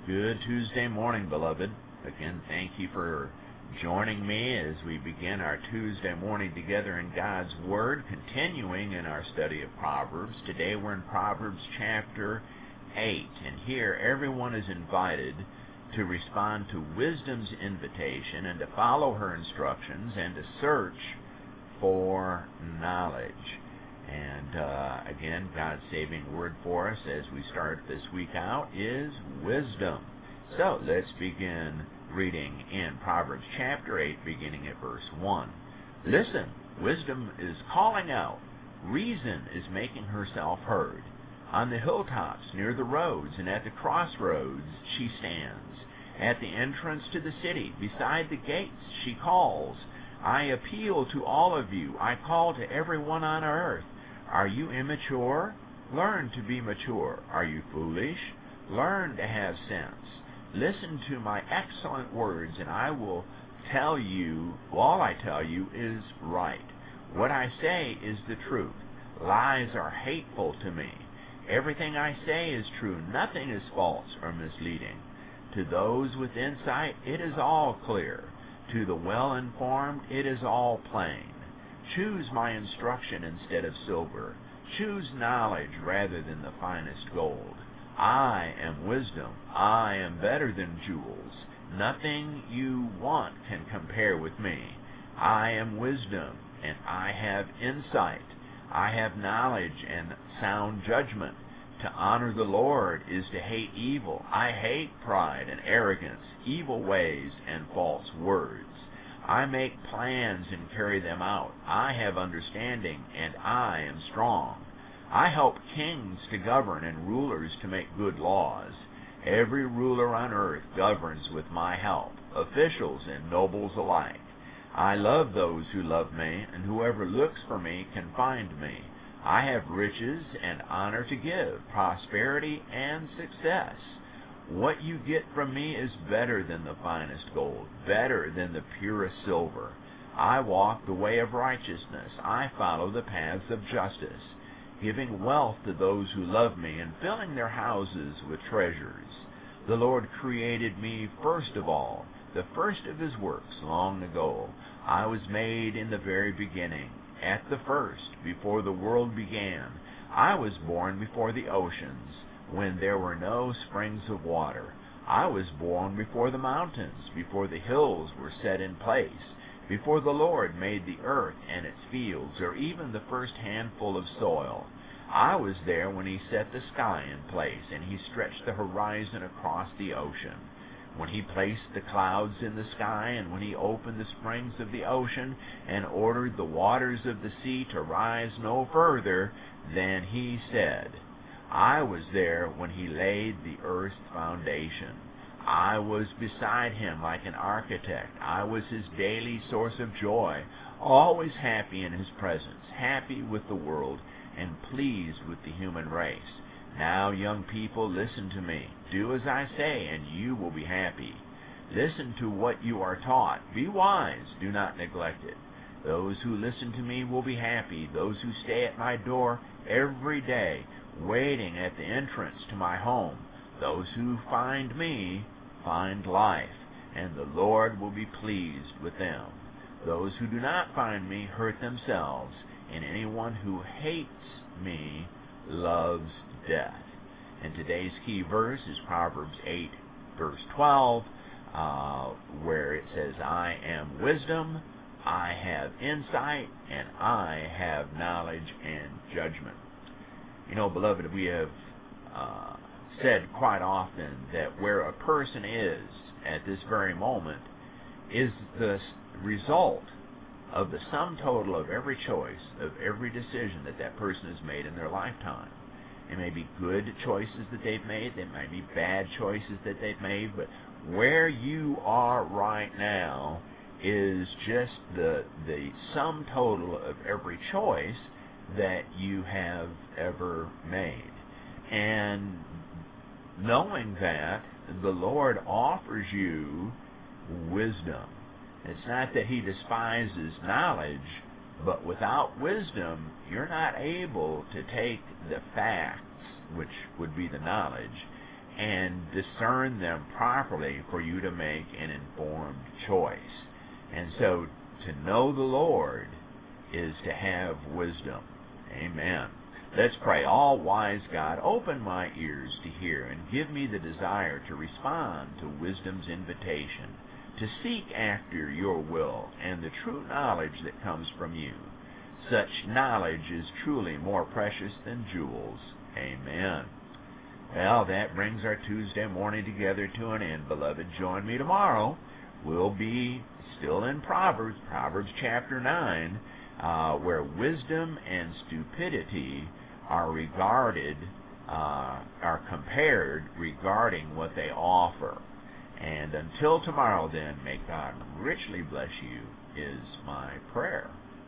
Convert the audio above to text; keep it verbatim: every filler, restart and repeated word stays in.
Good Tuesday morning, beloved. Again, thank you for joining me as we begin our Tuesday morning together in God's Word, continuing in our study of Proverbs. Today we're in Proverbs chapter eight, and here everyone is invited to respond to wisdom's invitation and to follow her instructions and to search for knowledge. And uh, again, God's saving word for us as we start this week out is wisdom. So let's begin reading in Proverbs chapter eight, beginning at verse one. Listen, wisdom is calling out. Reason is making herself heard. On the hilltops near the roads and at the crossroads she stands. At the entrance to the city, beside the gates, she calls. I appeal to all of you. I call to everyone on earth. Are you immature? Learn to be mature. Are you foolish? Learn to have sense. Listen to my excellent words, and I will tell you, all I tell you is right. What I say is the truth. Lies are hateful to me. Everything I say is true. Nothing is false or misleading. To those with insight, it is all clear. To the well-informed, it is all plain. Choose my instruction instead of silver. Choose knowledge rather than the finest gold. I am wisdom. I am better than jewels. Nothing you want can compare with me. I am wisdom, and I have insight. I have knowledge and sound judgment. To honor the Lord is to hate evil. I hate pride and arrogance, evil ways and false words. I make plans and carry them out. I have understanding, and I am strong. I help kings to govern and rulers to make good laws. Every ruler on earth governs with my help, officials and nobles alike. I love those who love me, and whoever looks for me can find me. I have riches and honor to give, prosperity and success. What you get from me is better than the finest gold, better than the purest silver. I walk the way of righteousness. I follow the paths of justice, giving wealth to those who love me and filling their houses with treasures. The Lord created me first of all, the first of his works long ago. I was made in the very beginning, at the first, before the world began. I was born before the oceans, when there were no springs of water. I was born before the mountains, before the hills were set in place, before the Lord made the earth and its fields, or even the first handful of soil. I was there when he set the sky in place, and he stretched the horizon across the ocean. When he placed the clouds in the sky, and when he opened the springs of the ocean, and ordered the waters of the sea to rise no further, then he said, I was there when he laid the earth's foundation. I was beside him like an architect. I was his daily source of joy, always happy in his presence, happy with the world, and pleased with the human race. Now, young people, listen to me. Do as I say, and you will be happy. Listen to what you are taught. Be wise. Do not neglect it. Those who listen to me will be happy. Those who stay at my door every day, waiting at the entrance to my home. Those who find me find life, and the Lord will be pleased with them. Those who do not find me hurt themselves, and anyone who hates me loves death. And today's key verse is Proverbs eight, verse twelve, uh, where it says, I am wisdom, I have insight, and I have knowledge and judgment. You know, beloved, we have uh, said quite often that where a person is at this very moment is the result of the sum total of every choice, of every decision that that person has made in their lifetime. It may be good choices that they've made, they may be bad choices that they've made, but where you are right now is just the the sum total of every choice that you have ever made. And knowing that, the Lord offers you wisdom. It's not that he despises knowledge, but without wisdom, you're not able to take the facts, which would be the knowledge, and discern them properly for you to make an informed choice. And so to know the Lord is to have wisdom. Amen. Let's pray. All wise God, open my ears to hear and give me the desire to respond to wisdom's invitation, to seek after your will and the true knowledge that comes from you. Such knowledge is truly more precious than jewels. Amen. Well, that brings our Tuesday morning together to an end, beloved. Join me tomorrow. We'll be still in Proverbs, Proverbs chapter nine, uh, where wisdom and stupidity are regarded, uh, are compared regarding what they offer. And until tomorrow, then, may God richly bless you, is my prayer.